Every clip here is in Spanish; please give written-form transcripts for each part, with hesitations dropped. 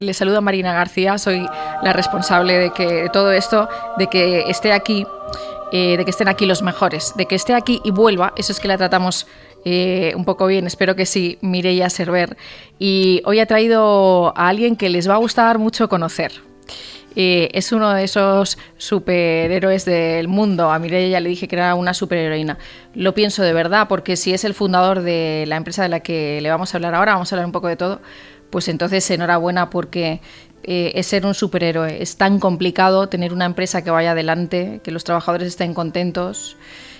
Les saluda Marina García, soy la responsable de todo esto, de que esté aquí, de que estén aquí los mejores, de que esté aquí y vuelva. Eso es que la tratamos un poco bien, espero que sí, Mireia Server. Y hoy ha traído a alguien que les va a gustar mucho conocer. Es uno de esos superhéroes del mundo. A Mireia ya le dije que era una superheroína. Lo pienso de verdad, porque si es el fundador de la empresa de la que le vamos a hablar ahora, vamos a hablar un poco de todo, pues entonces enhorabuena, porque es ser un superhéroe. Es tan complicado tener una empresa que vaya adelante, que los trabajadores estén contentos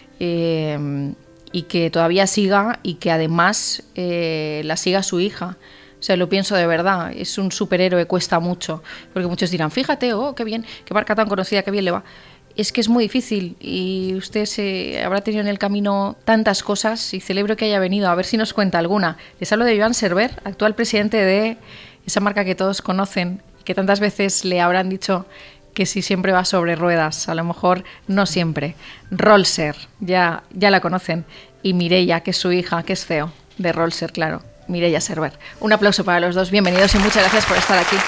y que todavía siga, y que además la siga su hija. O sea, lo pienso de verdad, es un superhéroe, cuesta mucho, porque muchos dirán, fíjate, oh, qué bien, qué marca tan conocida, qué bien le va. Es que es muy difícil y usted habrá tenido en el camino tantas cosas, y celebro que haya venido. A ver si nos cuenta alguna. Les hablo de Joan Server, actual presidente de esa marca que todos conocen y que tantas veces le habrán dicho que si siempre va sobre ruedas. A lo mejor no siempre. Rolser, ya la conocen. Y Mireia, que es su hija, que es CEO de Rolser, claro. Mireia Server. Un aplauso para los dos. Bienvenidos y muchas gracias por estar aquí.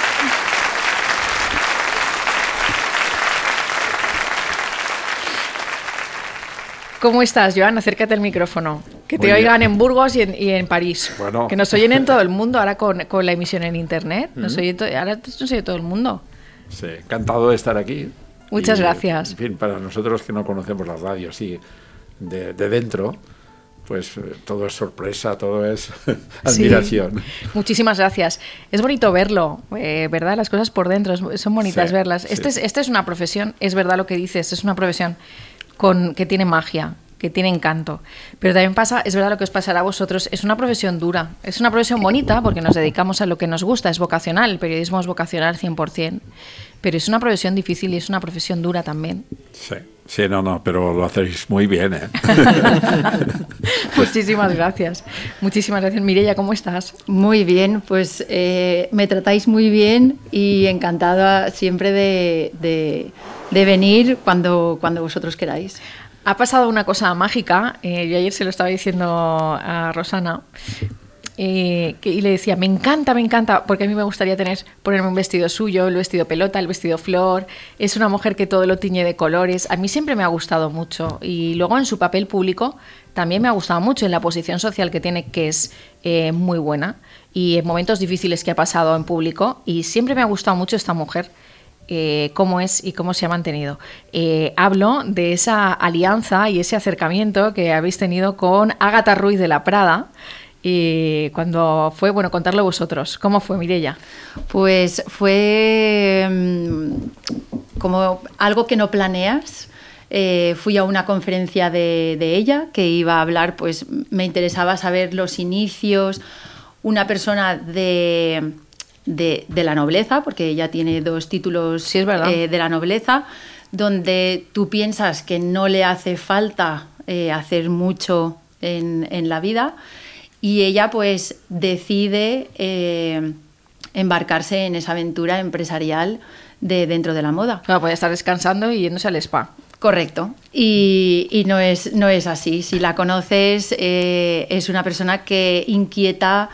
¿Cómo estás, Joan? Acércate al micrófono. Que te oigan en Burgos y en París. Bueno. Que nos oyen en todo el mundo ahora con la emisión en internet. Ahora nos oye todo el mundo. Sí, encantado de estar aquí. Muchas gracias. En fin, para nosotros que no conocemos la radio así de dentro, pues todo es sorpresa, todo es admiración. Sí. Muchísimas gracias. Es bonito verlo, ¿verdad? Las cosas por dentro, son bonitas verlas. Sí. Esta es una profesión, es verdad lo que dices, es una profesión que tiene magia, que tiene encanto. Pero también es verdad lo que os pasará a vosotros, es una profesión dura, es una profesión bonita porque nos dedicamos a lo que nos gusta, es vocacional, el periodismo es vocacional 100%, pero es una profesión difícil y es una profesión dura también. Sí, no, pero lo hacéis muy bien, ¿eh? Muchísimas gracias. Mireia, ¿cómo estás? Muy bien, pues me tratáis muy bien y encantada siempre de venir cuando vosotros queráis. Ha pasado una cosa mágica, yo ayer se lo estaba diciendo a Rosana, y le decía, me encanta, porque a mí me gustaría ponerme un vestido suyo, el vestido pelota, el vestido flor. Es una mujer que todo lo tiñe de colores. A mí siempre me ha gustado mucho, y luego en su papel público también me ha gustado mucho, en la posición social que tiene, que es muy buena, y en momentos difíciles que ha pasado en público, y siempre me ha gustado mucho esta mujer. Cómo es y cómo se ha mantenido. Hablo de esa alianza y ese acercamiento que habéis tenido con Ágata Ruiz de la Prada. Cuando fue, contarlo vosotros. ¿Cómo fue, Mireia? Pues fue como algo que no planeas. Fui a una conferencia de ella que iba a hablar, pues me interesaba saber los inicios. Una persona de la nobleza, porque ella tiene 2 títulos, sí, es verdad, de la nobleza, donde tú piensas que no le hace falta hacer mucho en la vida, y ella pues decide embarcarse en esa aventura empresarial dentro de la moda. Claro, puede estar descansando y yéndose al spa. Correcto, y no es así. Si la conoces, es una persona que inquieta,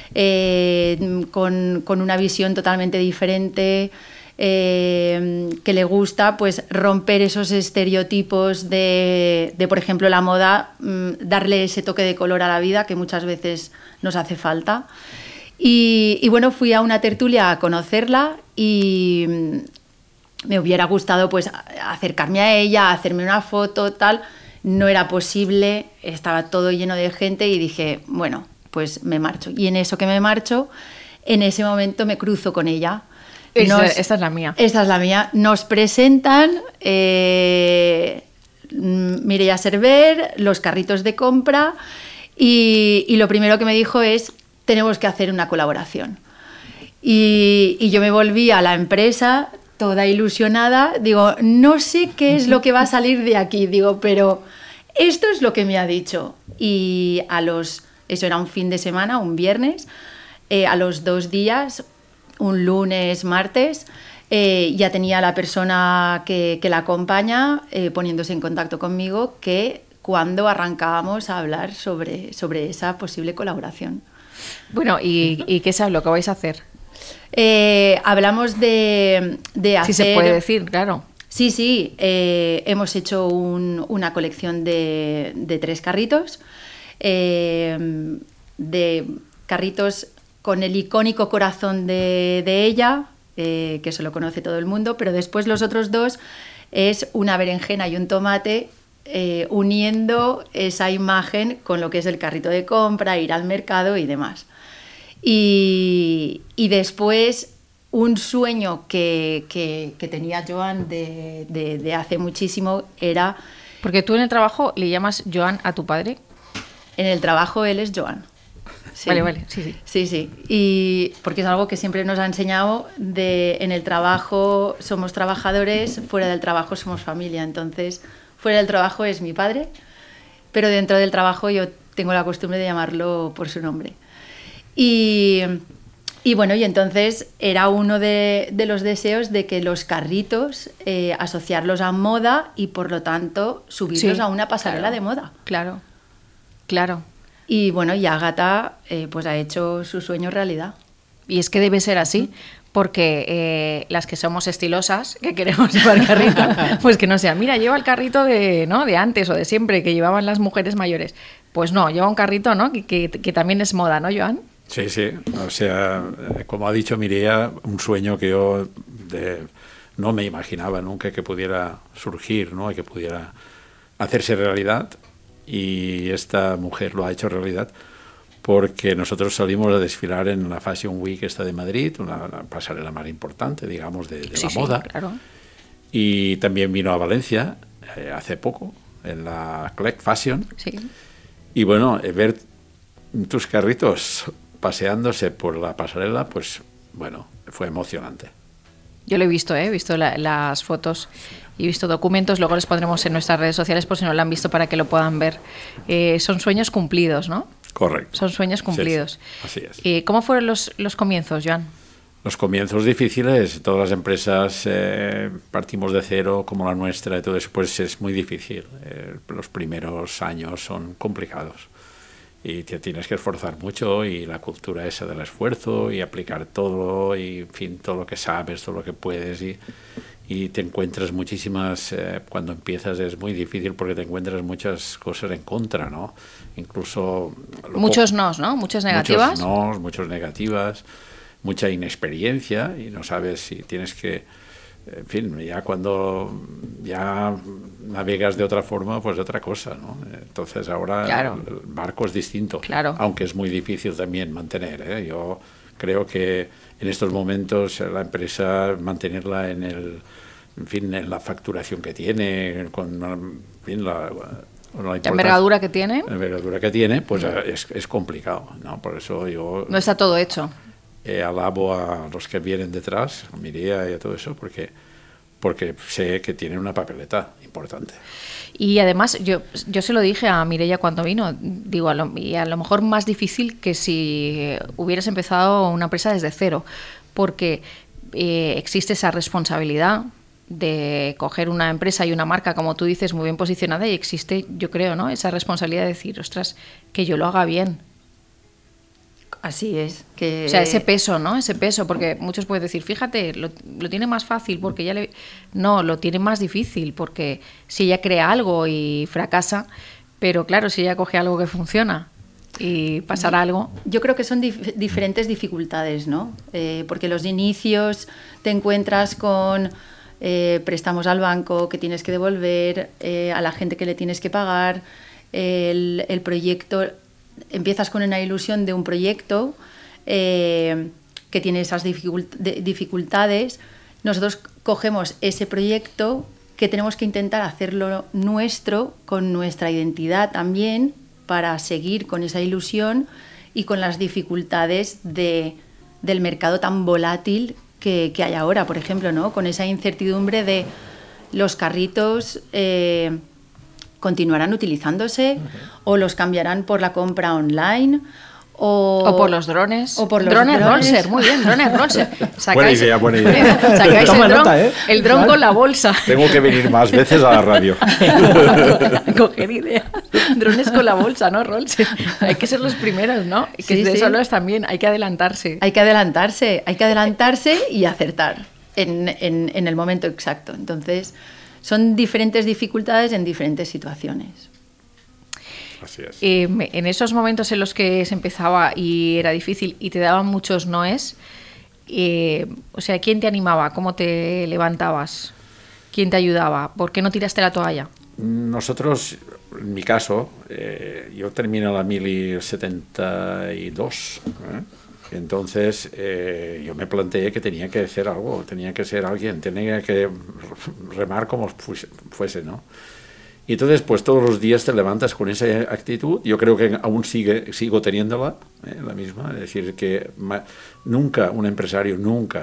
con una visión totalmente diferente, que le gusta pues romper esos estereotipos de por ejemplo, la moda, darle ese toque de color a la vida que muchas veces nos hace falta. Y bueno, fui a una tertulia a conocerla y me hubiera gustado pues acercarme a ella, hacerme una foto, tal. No era posible, estaba todo lleno de gente y dije, bueno, pues me marcho. Y en eso que me marcho, en ese momento me cruzo con ella. Esta es la mía. Esta es la mía. Nos presentan Mireia Server, los carritos de compra, y lo primero que me dijo es, tenemos que hacer una colaboración. Y yo me volví a la empresa toda ilusionada, digo, no sé qué es lo que va a salir de aquí, digo, pero esto es lo que me ha dicho. Y eso era un fin de semana, un viernes, a los 2 días, un lunes, martes, ya tenía la persona que la acompaña poniéndose en contacto conmigo, que cuando arrancábamos a hablar sobre esa posible colaboración. Bueno, ¿y qué se habló? ¿Qué vais a hacer? Hablamos de hacer... Sí se puede decir, claro. Sí, hemos hecho una colección de 3 carritos, de carritos con el icónico corazón de ella, que eso lo conoce todo el mundo, pero después los otros 2 es una berenjena y un tomate, uniendo esa imagen con lo que es el carrito de compra, ir al mercado y demás. Y después un sueño que tenía Joan de hace muchísimo era... Porque tú en el trabajo le llamas Joan a tu padre. En el trabajo él es Joan. Sí. Vale, sí. Sí. Y porque es algo que siempre nos ha enseñado en el trabajo somos trabajadores, fuera del trabajo somos familia. Entonces, fuera del trabajo es mi padre, pero dentro del trabajo yo tengo la costumbre de llamarlo por su nombre. Y bueno, y entonces era uno de los deseos de que los carritos, asociarlos a moda y por lo tanto subirlos a una pasarela de moda. Claro. Y bueno, y Ágata pues ha hecho su sueño realidad. Y es que debe ser así, porque las que somos estilosas, que queremos llevar carrito, pues que no sea, mira, lleva el carrito de antes o de siempre, que llevaban las mujeres mayores. Pues no, lleva un carrito, ¿no? Que también es moda, ¿no, Joan? Sí, o sea, como ha dicho Mireia, un sueño que yo no me imaginaba nunca que pudiera surgir, ¿no? Y que pudiera hacerse realidad, y esta mujer lo ha hecho realidad porque nosotros salimos a desfilar en la Fashion Week esta de Madrid, una pasarela más importante, digamos, de la moda. Claro. Y también vino a Valencia hace poco, en la Collect Fashion. Sí. Y bueno, ver tus carritos paseándose por la pasarela, pues bueno, fue emocionante. Yo lo he visto, las fotos y he visto documentos, luego les pondremos en nuestras redes sociales por si no lo han visto para que lo puedan ver. Son sueños cumplidos, ¿no? Correcto. Son sueños cumplidos. Sí, así es. ¿Cómo fueron los comienzos, Joan? Los comienzos difíciles, todas las empresas partimos de cero, como la nuestra, y todo eso, pues es muy difícil. Los primeros años son complicados y te tienes que esforzar mucho, y la cultura esa del esfuerzo y aplicar todo, y en fin, todo lo que sabes, todo lo que puedes, y te encuentras muchísimas, cuando empiezas es muy difícil porque te encuentras muchas cosas en contra, ¿no? Incluso... Muchos nos, ¿no? Muchas negativas. Muchas negativas, mucha inexperiencia, y no sabes si tienes que... En fin, ya cuando ya navegas de otra forma, pues de otra cosa, ¿no? Entonces ahora claro. El barco es distinto, claro. Aunque es muy difícil también mantener, ¿eh? Yo creo que en estos momentos la empresa, mantenerla en la facturación que tiene, con la envergadura que tiene. La envergadura que tiene, pues es complicado, ¿no? Por eso yo... No está todo hecho. Alabo a los que vienen detrás, a Mireia y a todo eso, porque sé que tienen una papeleta importante. Y además, yo se lo dije a Mireia cuando vino, digo, a lo mejor más difícil que si hubieras empezado una empresa desde cero, porque existe esa responsabilidad de coger una empresa y una marca, como tú dices, muy bien posicionada, y existe, yo creo, ¿no?, esa responsabilidad de decir, ostras, que yo lo haga bien. Así es. O sea, ese peso, ¿no? Ese peso, porque muchos pueden decir, fíjate, lo tiene más fácil porque ya No, lo tiene más difícil porque si ella crea algo y fracasa, pero claro, si ella coge algo que funciona y pasará algo... Yo creo que son diferentes dificultades, ¿no? Porque los inicios te encuentras con préstamos al banco que tienes que devolver, a la gente que le tienes que pagar, el proyecto... Empiezas con una ilusión de un proyecto que tiene esas dificultades. Nosotros cogemos ese proyecto que tenemos que intentar hacerlo nuestro, con nuestra identidad también, para seguir con esa ilusión y con las dificultades del mercado tan volátil que hay ahora, por ejemplo, ¿no? Con esa incertidumbre de los carritos... continuarán utilizándose o los cambiarán por la compra online O por los drones. O por los drones drones. Rolser, muy bien, drones Rolser. Buena idea, buena idea. Sacáis Toma el dron, nota, ¿eh? el dron con la bolsa. Tengo que venir más veces a la radio. Coger idea. Drones con la bolsa, ¿no, Rolser? Hay que ser los primeros, ¿no? Que Sí, de sí. eso hablas también, hay que adelantarse. Hay que adelantarse y acertar en el momento exacto. Entonces, son diferentes dificultades en diferentes situaciones. Así es. En esos momentos en los que se empezaba y era difícil y te daban muchos noes, o sea, ¿quién te animaba? ¿Cómo te levantabas? ¿Quién te ayudaba? ¿Por qué no tiraste la toalla? Nosotros, en mi caso, yo terminé la mili 72, entonces yo me planteé que tenía que hacer algo, tenía que ser alguien, tenía que remar como fuese, ¿no? Y entonces, pues todos los días te levantas con esa actitud. Yo creo que aún sigo teniéndola, la misma. Es decir, que nunca un empresario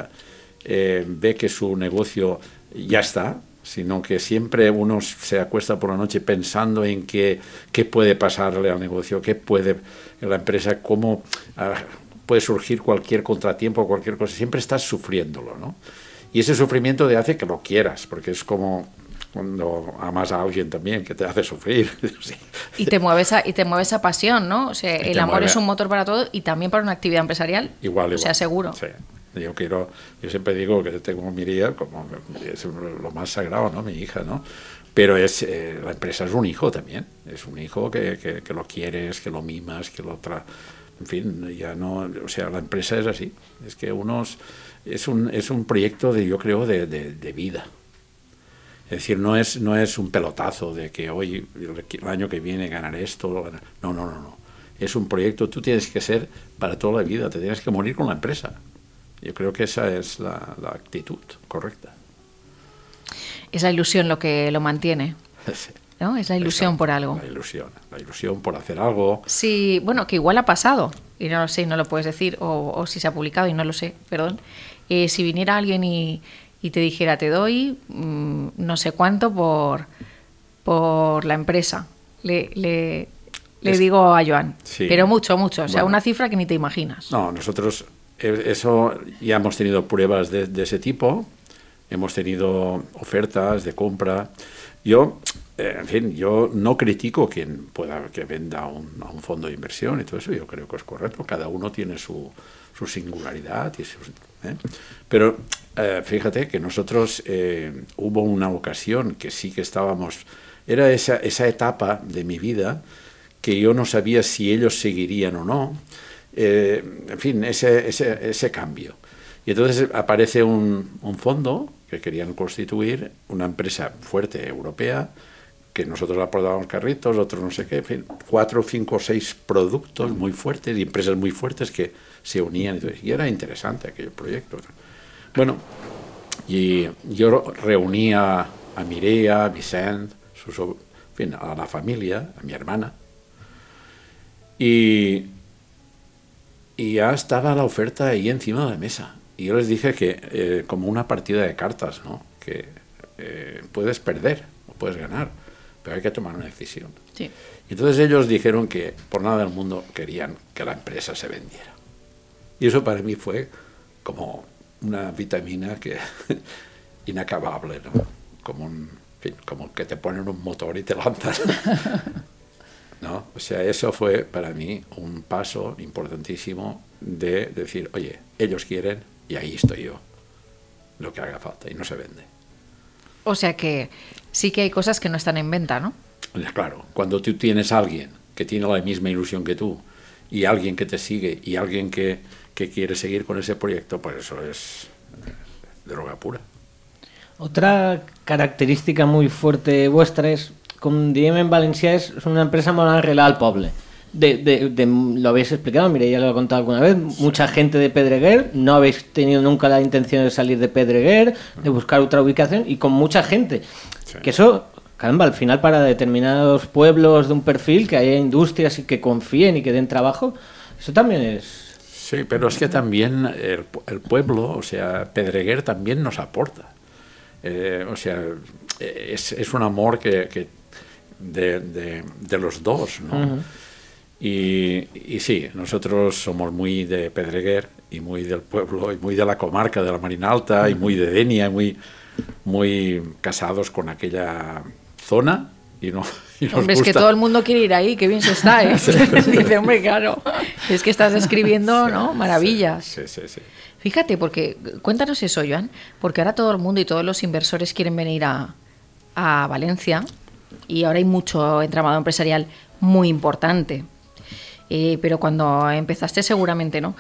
ve que su negocio ya está, sino que siempre uno se acuesta por la noche pensando en qué puede pasarle al negocio, qué puede en la empresa, cómo puede surgir cualquier contratiempo, cualquier cosa. Siempre estás sufriéndolo, ¿no? Y ese sufrimiento te hace que lo quieras, porque es como cuando amas a alguien también, que te hace sufrir. Sí. Y te mueve esa pasión, ¿no? O sea, el amor es un motor para todo y también para una actividad empresarial. Igual. O sea, seguro. Sí. Yo siempre digo que tengo a Mireia como es lo más sagrado, ¿no? Mi hija, ¿no? Pero la empresa es un hijo también. Es un hijo que lo quieres, que lo mimas, que lo en fin, ya no. O sea, la empresa es así. Es que es un proyecto yo creo, de vida. Es decir, no es un pelotazo de que hoy, el año que viene, ganaré esto. No. Es un proyecto, tú tienes que ser para toda la vida, te tienes que morir con la empresa. Yo creo que esa es la actitud correcta. Es la ilusión lo que lo mantiene, ¿no? Es la ilusión por algo. La ilusión por hacer algo. Sí, bueno, que igual ha pasado, y no lo sé, no lo puedes decir, o si se ha publicado y no lo sé, perdón. Si viniera alguien y te dijera, te doy no sé cuánto por la empresa, le digo a Joan, sí, pero mucho, o sea, bueno, una cifra que ni te imaginas. No, nosotros eso ya hemos tenido pruebas de ese tipo, hemos tenido ofertas de compra. Yo, en fin, yo no critico quien que venda a un fondo de inversión y todo eso, yo creo que es correcto, cada uno tiene su singularidad y pero fíjate que nosotros hubo una ocasión que sí que estábamos, era esa etapa de mi vida que yo no sabía si ellos seguirían o no, en fin, ese cambio. Y entonces aparece un fondo que querían constituir una empresa fuerte europea, que nosotros aportábamos carritos, otros no sé qué, en fin, 4, 5, 6 productos muy fuertes y empresas muy fuertes que se unían. Y era interesante aquel proyecto. Bueno, y yo reunía a Mireia, a Vicent, en fin, a la familia, a mi hermana, y ya estaba la oferta ahí encima de la mesa. Y yo les dije que como una partida de cartas, ¿no? Que puedes perder o puedes ganar, pero hay que tomar una decisión. Sí. Y entonces ellos dijeron que por nada del mundo querían que la empresa se vendiera. Y eso para mí fue como una vitamina inacabable, ¿no? Como que te ponen un motor y te lanzas. ¿No? O sea, eso fue para mí un paso importantísimo de decir, oye, ellos quieren y ahí estoy yo, lo que haga falta, y no se vende. O sea que sí que hay cosas que no están en venta, ¿no? Claro, cuando tú tienes a alguien que tiene la misma ilusión que tú y alguien que te sigue y alguien que quiere seguir con ese proyecto, pues eso es droga pura. Otra característica muy fuerte vuestra es, com diem en valencià, és una empresa molt arrelada al poble. Lo habéis explicado, mire, ya lo he contado alguna vez, mucha gente de Pedreguer, no habéis tenido nunca la intención de salir de Pedreguer, de buscar otra ubicación, y con mucha gente. Sí. Que eso, caramba, al final para determinados pueblos de un perfil, que haya industrias y que confíen y que den trabajo, eso también es... Sí, pero es que también el pueblo, o sea, Pedreguer también nos aporta. O sea, es un amor que de los dos, ¿no? Uh-huh. Y sí, nosotros somos muy de Pedreguer y muy del pueblo y muy de la comarca de la Marina Alta y muy de Denia, muy casados con aquella zona y nos Hombre, es gusta. que todo el mundo quiere ir ahí, qué bien se está, ¿eh? Dice, hombre, claro, es que estás describiendo, ¿no? Maravillas. Sí. Fíjate, porque cuéntanos eso, Joan, porque ahora todo el mundo y todos los inversores quieren venir a Valencia y ahora hay mucho entramado empresarial muy importante. Pero cuando empezaste seguramente no.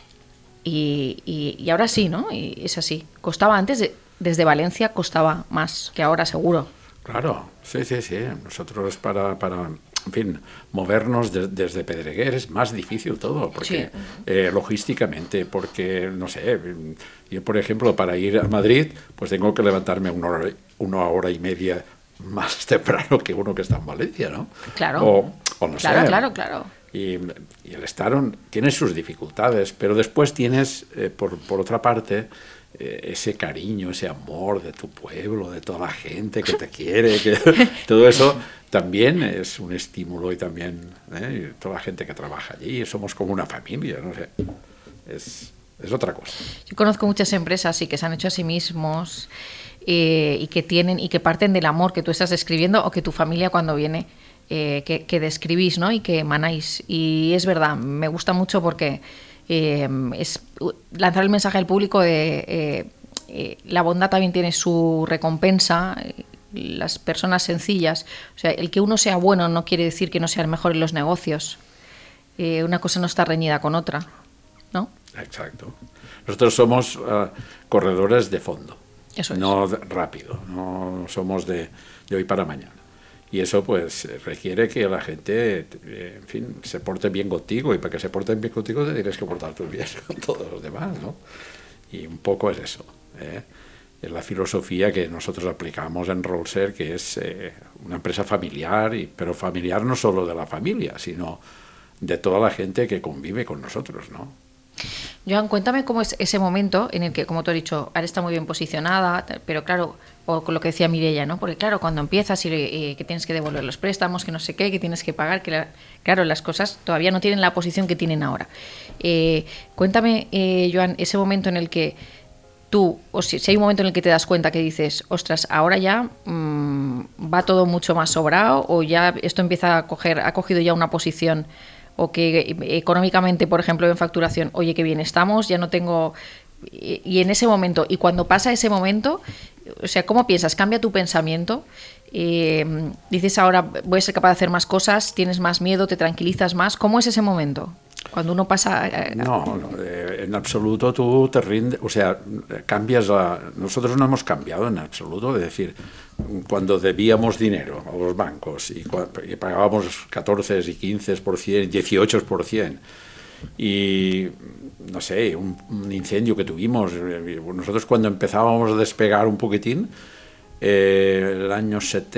Y ahora sí, ¿no? Y es así. Costaba antes, desde Valencia costaba más que ahora, seguro. Claro, sí. Nosotros para en fin, movernos desde Pedreguer es más difícil todo, porque logísticamente, porque, no sé, yo, por ejemplo, para ir a Madrid, pues tengo que levantarme una hora y media más temprano que uno que está en Valencia, ¿no? Claro. O no sé. Claro. Y el estar tiene sus dificultades, pero después tienes, por otra parte, ese cariño, ese amor de tu pueblo, de toda la gente que te quiere, todo eso también es un estímulo y también toda la gente que trabaja allí, somos como una familia, no sé, es otra cosa. Yo conozco muchas empresas que se han hecho a sí mismos y que parten del amor que tú estás describiendo o que tu familia cuando viene que describís, ¿no? Y que emanáis. Y es verdad, me gusta mucho porque es lanzar el mensaje al público de la bondad también tiene su recompensa, las personas sencillas, o sea, el que uno sea bueno no quiere decir que no sea el mejor en los negocios, una cosa no está reñida con otra, ¿no? Exacto. Nosotros somos corredores de fondo. Eso es. No rápido, no somos de hoy para mañana. Y eso pues requiere que la gente, en fin, se porte bien contigo, y para que se porten bien contigo te tienes que portar tú bien con todos los demás, ¿no? Y un poco es eso, es la filosofía que nosotros aplicamos en Rollser, que es una empresa familiar, pero familiar no solo de la familia, sino de toda la gente que convive con nosotros, ¿no? Joan, cuéntame cómo es ese momento en el que, como tú has dicho, ahora está muy bien posicionada, pero claro, o con lo que decía Mireia, ¿no? Porque claro, cuando empiezas y que tienes que devolver los préstamos, que no sé qué, que tienes que pagar, claro, las cosas todavía no tienen la posición que tienen ahora. Cuéntame, Joan, ese momento en el que tú, o si hay un momento en el que te das cuenta que dices, ostras, ahora ya va todo mucho más sobrado, o ya esto empieza ha cogido ya una posición, o que económicamente, por ejemplo, en facturación, oye, qué bien estamos, ya no tengo... Y en ese momento, y cuando pasa ese momento, o sea, ¿cómo piensas? ¿Cambia tu pensamiento? Dices ahora, voy a ser capaz de hacer más cosas, tienes más miedo, te tranquilizas más. ¿Cómo es ese momento? Cuando uno pasa... No, en absoluto tú te rindes, o sea, cambias Nosotros no hemos cambiado en absoluto, es decir, cuando debíamos dinero a los bancos y pagábamos 14 y 15%, 18%, y no sé, un incendio que tuvimos, nosotros cuando empezábamos a despegar un poquitín, el año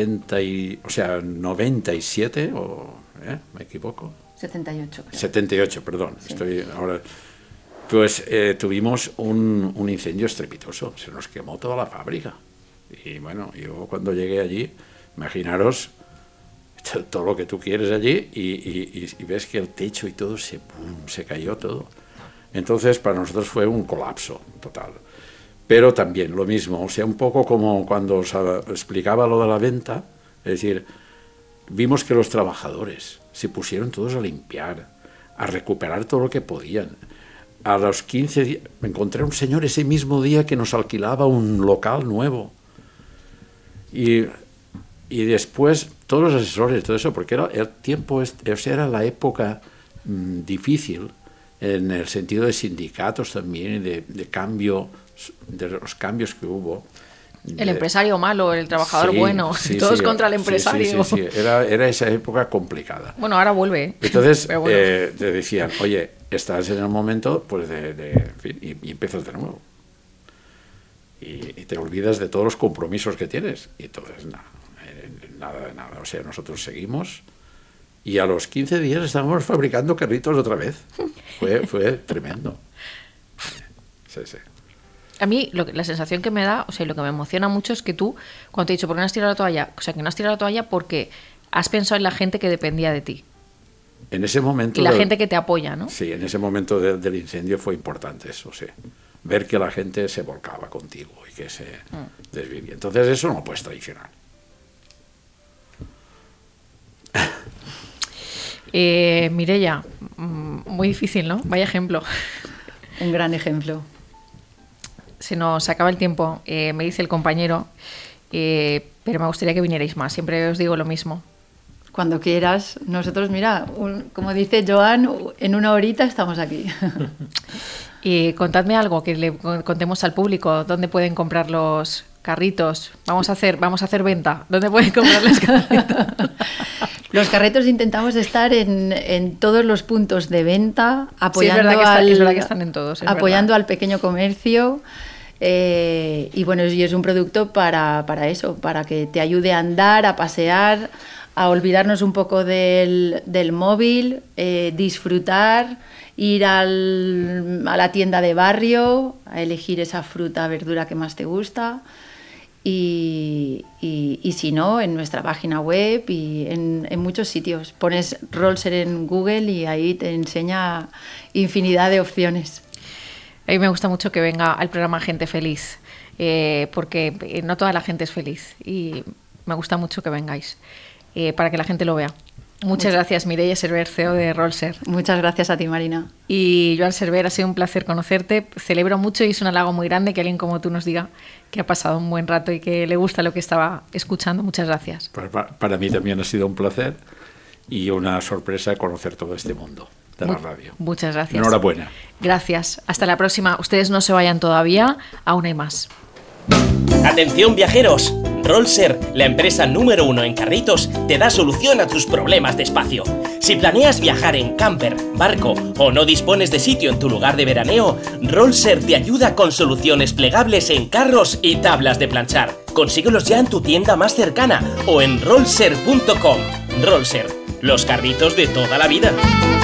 97, ¿me equivoco? 78. Creo. 78, perdón. Sí. Estoy ahora. Pues tuvimos un incendio estrepitoso. Se nos quemó toda la fábrica. Y bueno, yo cuando llegué allí, imaginaros todo lo que tú quieres allí y ves que el techo y todo se cayó todo. Entonces para nosotros fue un colapso total. Pero también lo mismo, o sea, un poco como cuando os explicaba lo de la venta, es decir, vimos que los trabajadores se pusieron todos a limpiar, a recuperar todo lo que podían. A los 15 días, me encontré un señor ese mismo día que nos alquilaba un local nuevo. Y después, todos los asesores, todo eso, porque era el tiempo, era la época difícil, en el sentido de sindicatos también, de cambio, de los cambios que hubo. El empresario malo, el trabajador bueno, todos contra el empresario. Sí. Era esa época complicada. Bueno, ahora vuelve. Entonces bueno. Te decían, oye, estás en el momento pues en fin, y empiezas de nuevo. Y te olvidas de todos los compromisos que tienes. Y entonces nada. O sea, nosotros seguimos y a los 15 días estábamos fabricando carritos otra vez. Fue tremendo. Sí. A mí la sensación que me da, o sea, lo que me emociona mucho es que tú, cuando te he dicho, ¿por qué no has tirado la toalla? O sea, que no has tirado la toalla porque has pensado en la gente que dependía de ti. En ese momento... Y la gente que te apoya, ¿no? Sí, en ese momento del incendio fue importante eso, sí. Ver que la gente se volcaba contigo y que se desvivía. Entonces eso no puedes traicionar. Mireia, muy difícil, ¿no? Vaya ejemplo. Un gran ejemplo. Se nos acaba el tiempo, me dice el compañero, pero me gustaría que vinierais más. Siempre os digo lo mismo. Cuando quieras. Nosotros, mira, como dice Joan, en una horita estamos aquí. Y contadme algo, que le contemos al público. ¿Dónde pueden comprar los carritos? Vamos a hacer venta. ¿Dónde pueden comprar los carritos? Los carritos intentamos estar en todos los puntos de venta, apoyando, sí, es verdad que están en todos, apoyando al pequeño comercio. Y bueno, y es un producto para eso, para que te ayude a andar, a pasear, a olvidarnos un poco del móvil, disfrutar, ir a la tienda de barrio, a elegir esa fruta, verdura que más te gusta. Y si no, en nuestra página web y en muchos sitios. Pones Rollser en Google y ahí te enseña infinidad de opciones. A mí me gusta mucho que venga al programa Gente Feliz, porque no toda la gente es feliz y me gusta mucho que vengáis para que la gente lo vea. Muchas gracias, Mireia Server, CEO de Rollser. Muchas gracias a ti, Marina. Y Joan Server, ha sido un placer conocerte. Celebro mucho y es un halago muy grande que alguien como tú nos diga que ha pasado un buen rato y que le gusta lo que estaba escuchando. Muchas gracias. Para mí también ha sido un placer y una sorpresa conocer todo este mundo de la radio. Muchas gracias. Enhorabuena. Gracias. Hasta la próxima. Ustedes no se vayan todavía, aún hay más. Atención viajeros, Rollser, la empresa número 1 en carritos, te da solución a tus problemas de espacio. Si planeas viajar en camper, barco o no dispones de sitio en tu lugar de veraneo, Rollser te ayuda con soluciones plegables en carros y tablas de planchar. Consíguelos ya en tu tienda más cercana o en rollser.com. Rollser, los carritos de toda la vida.